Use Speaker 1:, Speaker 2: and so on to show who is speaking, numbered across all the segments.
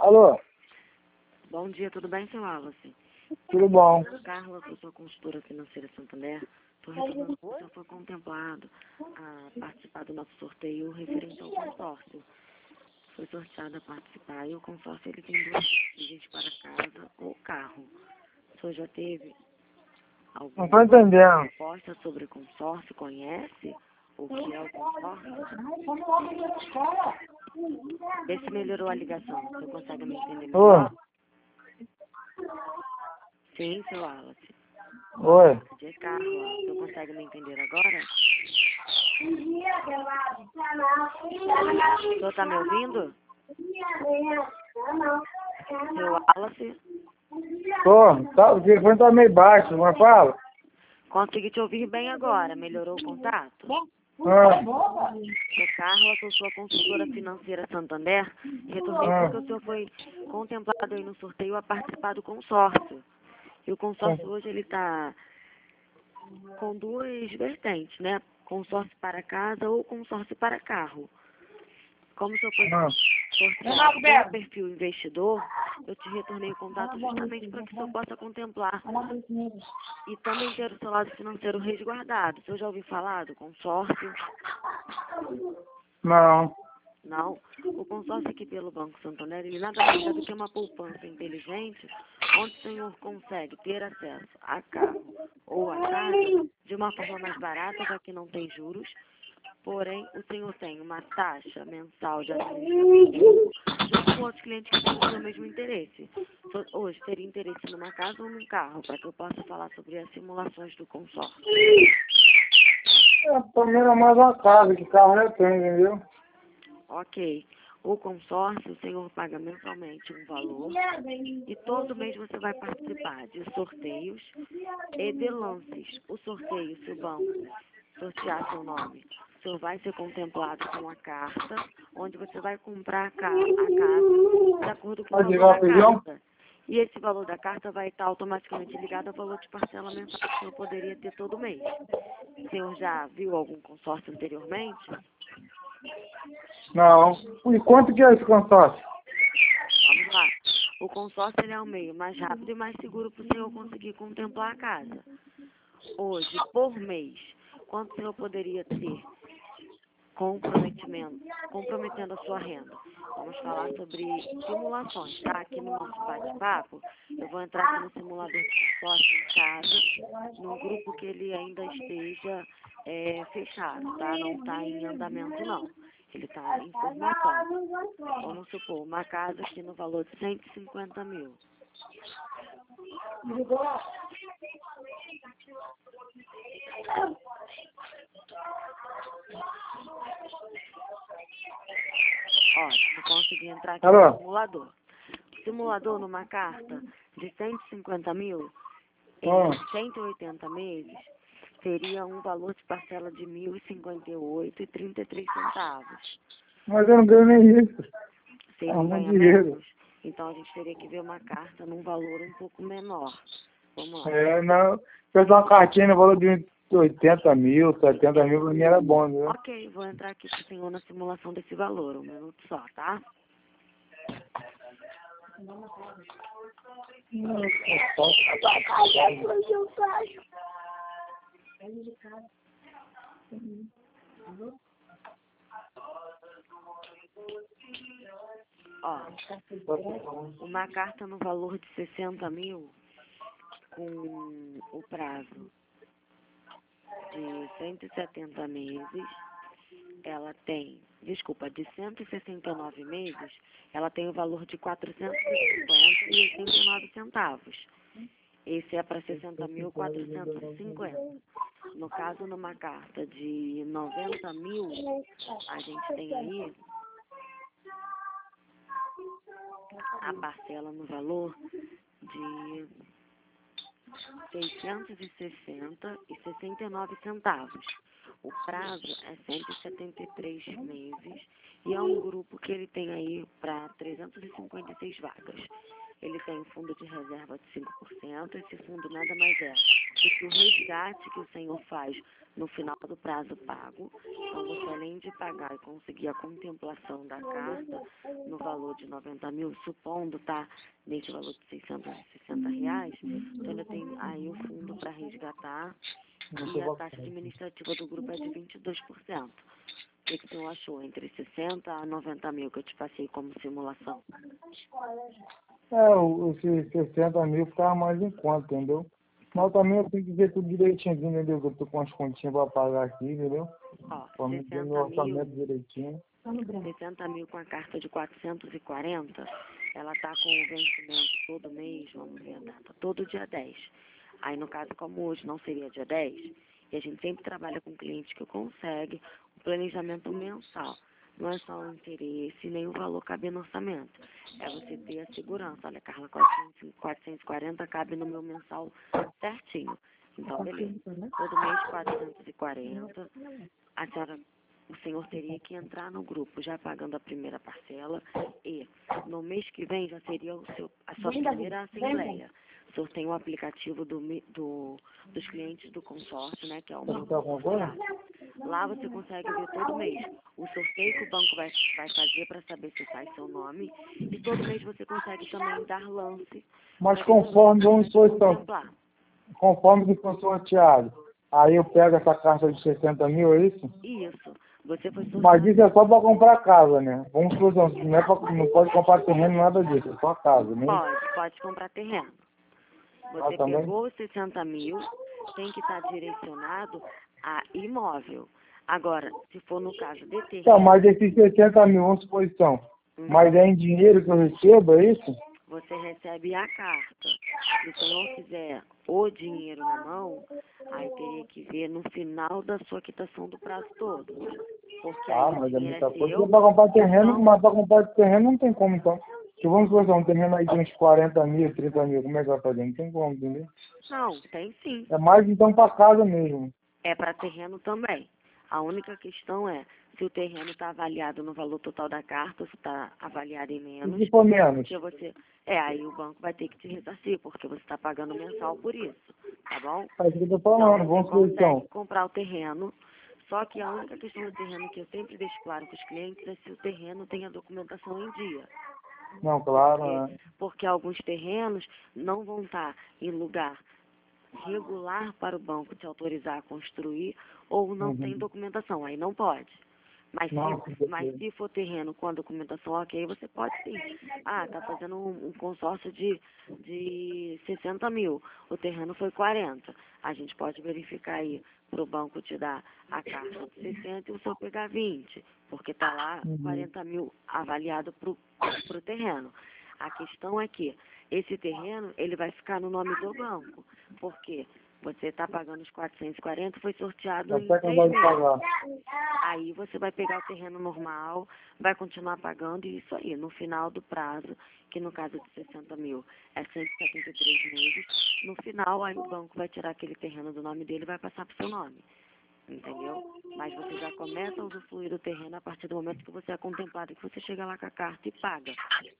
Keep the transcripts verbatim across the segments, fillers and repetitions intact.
Speaker 1: Alô?
Speaker 2: Bom dia, tudo bem, seu Wallace?
Speaker 1: Tudo bom?
Speaker 2: Carla, eu sou consultora financeira Santander. Estou retornando que o senhor foi contemplado a participar do nosso sorteio referente ao consórcio. Foi sorteado a participar e o consórcio ele tem duas viagens para casa ou carro. O senhor já teve
Speaker 1: Não
Speaker 2: alguma
Speaker 1: tô entendendo.
Speaker 2: proposta sobre o consórcio? Conhece o que é o consórcio? Vê se melhorou a ligação. O senhor consegue me entender melhor?
Speaker 1: Ô,
Speaker 2: Sim, seu Wallace.
Speaker 1: oi.
Speaker 2: De carro, ó. O senhor consegue me entender agora? O senhor está me ouvindo? Seu Wallace?
Speaker 1: Tô. Tá, o telefone tá meio baixo, mas fala.
Speaker 2: Consegui te ouvir bem agora. Melhorou o contato?
Speaker 1: Ah,
Speaker 2: Sou Carla, sou sua consultora financeira Santander. Retornei
Speaker 1: ah,
Speaker 2: porque o senhor foi contemplado aí no sorteio a participar do consórcio. E o consórcio hoje ele está com duas vertentes, né? Consórcio para casa ou consórcio para carro. Como o senhor foi
Speaker 1: ah.
Speaker 2: sorteado pelo perfil investidor, eu te retornei o contato justamente para que o senhor possa contemplar e também ter o seu lado financeiro resguardado. O senhor já ouviu falar do consórcio?
Speaker 1: Não.
Speaker 2: Não. O consórcio aqui pelo Banco Santander, ele nada mais é do que uma poupança inteligente, onde o senhor consegue ter acesso a carro ou a casa de uma forma mais barata, já que não tem juros. Porém, o senhor tem uma taxa mensal de administração junto com outros clientes que têm o seu mesmo interesse. So- Hoje, teria interesse numa casa ou num carro, para que eu possa falar sobre as simulações do consórcio.
Speaker 1: É, pra mim era mais uma casa, que carro não tem, entendeu?
Speaker 2: Ok. O consórcio, o senhor paga mensalmente um valor e todo mês você vai participar de sorteios e de lances. O sorteio, se o banco sortear seu nome, o senhor vai ser contemplado com uma carta, onde você vai comprar a, ca a casa de acordo com o
Speaker 1: Pode
Speaker 2: valor
Speaker 1: ligar
Speaker 2: da
Speaker 1: o feijão?
Speaker 2: carta. E esse valor da carta vai estar automaticamente ligado ao valor de parcela mensal que o senhor poderia ter todo mês. O senhor já viu algum consórcio anteriormente?
Speaker 1: Não. E quanto que é esse consórcio?
Speaker 2: Vamos lá. O consórcio ele é o meio mais rápido e mais seguro para o senhor conseguir contemplar a casa. Hoje, por mês, quanto o senhor poderia ter comprometimento, comprometendo a sua renda? Vamos falar sobre simulações, tá? Aqui no nosso bate-papo, eu vou entrar aqui no simulador de consórcio em casa, num grupo que ele ainda esteja é, fechado, tá? Não está em andamento, não. Ele está em formação. Vamos supor, uma casa aqui no valor de cento e cinquenta mil. Ó, não consegui entrar aqui
Speaker 1: Alô?
Speaker 2: no simulador. Simulador numa carta de cento e cinquenta mil em
Speaker 1: Ah,
Speaker 2: cento e oitenta meses seria um valor de parcela de mil e cinquenta e oito reais e trinta e três centavos.
Speaker 1: mas eu não ganho nem isso.
Speaker 2: Você
Speaker 1: É
Speaker 2: não
Speaker 1: muito
Speaker 2: ganha
Speaker 1: dinheiro.
Speaker 2: menos? Então a gente teria que ver uma carta num valor um pouco menor. Vamos lá.
Speaker 1: É, não. Fez uma cartinha no valor de oitenta mil, setenta mil, pra mim era bom, viu?
Speaker 2: Ok, vou entrar aqui pro senhor na simulação desse valor, um minuto só, tá? Ó, uma carta no valor de sessenta mil com o prazo de cento e setenta meses, ela tem, desculpa, de cento e sessenta e nove meses, ela tem o valor de quatrocentos e cinquenta e oitenta e nove centavos. Esse é para sessenta mil quatrocentos e cinquenta. No caso, numa carta de noventa mil, a gente tem aí a parcela no valor de seiscentos e sessenta e sessenta e nove centavos. O prazo é cento e setenta e três meses e é um grupo que ele tem aí para trezentas e cinquenta e seis vagas. ele tem um fundo de reserva de cinco por cento. Esse fundo nada mais é do que o resgate que o senhor faz no final do prazo pago. Então, você além de pagar e conseguir a contemplação da carta no valor de noventa mil, supondo, tá, nesse valor de seiscentos e sessenta reais, então ele tem aí o fundo para resgatar e a taxa administrativa do grupo é de vinte e dois por cento. O que, que o senhor achou? Entre sessenta a noventa mil que eu te passei como simulação?
Speaker 1: É, o- esses sessenta mil ficava mais em conta, entendeu? Mas também eu tenho que ver tudo direitinho, entendeu? Que eu tô com as continhas pra pagar aqui, entendeu?
Speaker 2: Ó,
Speaker 1: Pra me ter meu
Speaker 2: sessenta mil,
Speaker 1: orçamento direitinho.
Speaker 2: sessenta mil com a carta de quatrocentos e quarenta, ela tá com o vencimento todo mês, vamos ver a data, todo dia dez. Aí, no caso, como hoje não seria dia dez, e a gente sempre trabalha com clientes que conseguem o planejamento mensal. Não é só o interesse, nem o valor cabe no orçamento. É você ter a segurança. Olha, Carla, quatrocentos, quatrocentos e quarenta cabe no meu mensal certinho. Então, beleza. Todo mês, quatrocentos e quarenta. A senhora, o senhor teria que entrar no grupo já pagando a primeira parcela e no mês que vem já seria o seu, a sua primeira assembleia. O senhor tem o aplicativo do, mi- do, dos clientes do consórcio, né, que é o meu
Speaker 1: Você tá com alguma coisa?
Speaker 2: Lá você consegue ver todo mês o sorteio que o banco vai, vai fazer para saber se sai seu nome. E todo mês você consegue também dar lance.
Speaker 1: Mas
Speaker 2: pra ver se
Speaker 1: conforme,
Speaker 2: você
Speaker 1: vamos
Speaker 2: pode
Speaker 1: supor, então,
Speaker 2: contemplar.
Speaker 1: conforme que for sorteado, aí eu pego essa carta de sessenta mil, é isso?
Speaker 2: Isso. Você foi
Speaker 1: Mas
Speaker 2: sorteado.
Speaker 1: isso é só para comprar casa, né? Vamos supor, não, não, é pra, não pode comprar terreno, nada disso, é só casa, né?
Speaker 2: Pode, pode comprar terreno.
Speaker 1: Ah,
Speaker 2: Você
Speaker 1: também?
Speaker 2: pegou os sessenta mil, tem que estar direcionado a imóvel. Agora, se for no caso de
Speaker 1: Então,
Speaker 2: terreno,
Speaker 1: mas esses sessenta mil, vamos supor, então,
Speaker 2: hum,
Speaker 1: mas é em dinheiro que eu recebo, é isso?
Speaker 2: você recebe a carta. Se o senhor quiser o dinheiro na mão, aí teria que ver no final da sua quitação do prazo todo. Porque
Speaker 1: Ah,
Speaker 2: aí o
Speaker 1: mas é
Speaker 2: dinheiro
Speaker 1: muita
Speaker 2: é
Speaker 1: coisa.
Speaker 2: seu,
Speaker 1: Para comprar
Speaker 2: e o
Speaker 1: terreno,
Speaker 2: banco...
Speaker 1: mas para comprar terreno não tem como, então. Se vamos supor, um terreno aí de uns quarenta mil, trinta mil, como é que vai fazer? Não tem como, entendeu?
Speaker 2: Não, tem sim.
Speaker 1: É mais então para casa mesmo.
Speaker 2: É para terreno também. A única questão é se o terreno está avaliado no valor total da carta, se está avaliado em
Speaker 1: E
Speaker 2: menos,
Speaker 1: se for menos?
Speaker 2: porque você... É, aí o banco vai ter que te ressarcir, porque você está pagando mensal por isso, tá bom?
Speaker 1: É isso que eu tô
Speaker 2: Então,
Speaker 1: falando,
Speaker 2: você
Speaker 1: vamos supor, então.
Speaker 2: consegue comprar o terreno, só que a única questão do terreno que eu sempre deixo claro para os clientes é se o terreno tem a documentação em dia.
Speaker 1: Não, claro,
Speaker 2: Porque,
Speaker 1: né?
Speaker 2: porque alguns terrenos não vão estar em lugar regular para o banco te autorizar a construir ou não tem
Speaker 1: Uhum.
Speaker 2: documentação, aí não pode. Mas
Speaker 1: Não, com
Speaker 2: se, mas
Speaker 1: certeza.
Speaker 2: se for terreno com a documentação ok, você pode sim. Ah, tá fazendo um, um consórcio de, de sessenta mil, o terreno foi quarenta. A gente pode verificar aí para o banco te dar a carta de sessenta e o seu pegar vinte, porque tá lá
Speaker 1: Uhum.
Speaker 2: quarenta mil avaliado para o terreno. A questão é que esse terreno, ele vai ficar no nome do banco, porque você está pagando os quatrocentos e quarenta, foi sorteado em
Speaker 1: Até
Speaker 2: três
Speaker 1: acabar de
Speaker 2: meses.
Speaker 1: pagar.
Speaker 2: Aí você vai pegar o terreno normal, vai continuar pagando e isso aí, no final do prazo, que no caso de sessenta mil é cento e setenta e três meses, no final aí o banco vai tirar aquele terreno do nome dele e vai passar para o seu nome, entendeu? Mas você já começa a usufruir do terreno a partir do momento que você é contemplado, que você chega lá com a carta e paga.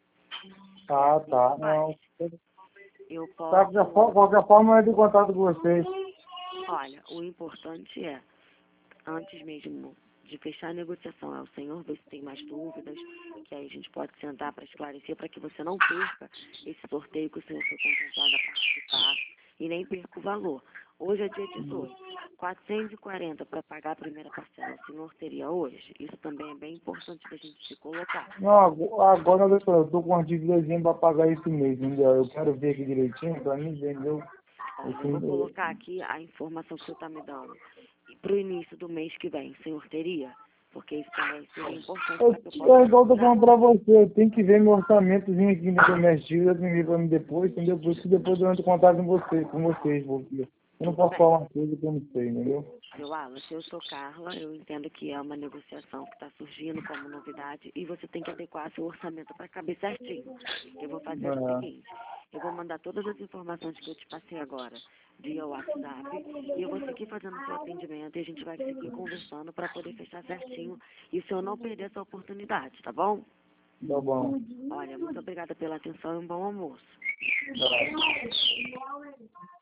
Speaker 2: É
Speaker 1: Ah,
Speaker 2: assim
Speaker 1: tá.
Speaker 2: que faz.
Speaker 1: Não.
Speaker 2: Eu
Speaker 1: Tá, qualquer,
Speaker 2: posso...
Speaker 1: fo- qualquer forma, eu entro em contato com vocês.
Speaker 2: Olha, o importante é, antes mesmo de fechar a negociação, é o senhor ver se tem mais dúvidas, que aí a gente pode sentar para esclarecer, para que você não perca esse sorteio que o senhor foi contemplado a participar e nem perca o valor. Hoje é dia dezoito, quatrocentos e quarenta para pagar a primeira parcela, o senhor teria hoje? Isso também é bem importante da gente se colocar.
Speaker 1: Não, ago- agora eu tô, eu tô com uma dívidazinha para pagar esse mês, entendeu? Eu quero ver aqui direitinho para mim, entendeu?
Speaker 2: Olha, eu vou
Speaker 1: Esse,
Speaker 2: colocar aqui a informação que o senhor está me dando. Para o início do mês que vem, o senhor teria? Porque isso também seria importante
Speaker 1: eu,
Speaker 2: para que eu possa
Speaker 1: é igual eu tô
Speaker 2: estruturar.
Speaker 1: falando para você, eu tenho que ver meu orçamentozinho aqui no doméstico, eu tenho que ver para mim depois, entendeu? Por isso que depois eu entro em contato com vocês, com vocês, porque eu não
Speaker 2: Tudo
Speaker 1: posso
Speaker 2: bem.
Speaker 1: falar uma coisa que eu não sei, entendeu?
Speaker 2: Seu Alan, se eu sou Carla, eu entendo que é uma negociação que está surgindo como novidade e você tem que adequar seu orçamento para caber certinho. Eu vou fazer o
Speaker 1: É.
Speaker 2: seguinte, eu vou mandar todas as informações que eu te passei agora via WhatsApp e eu vou seguir fazendo seu atendimento e a gente vai seguir conversando para poder fechar certinho e o senhor não perder essa oportunidade, tá bom?
Speaker 1: Tá bom.
Speaker 2: Olha, muito obrigada pela atenção e um bom almoço.
Speaker 1: Tá.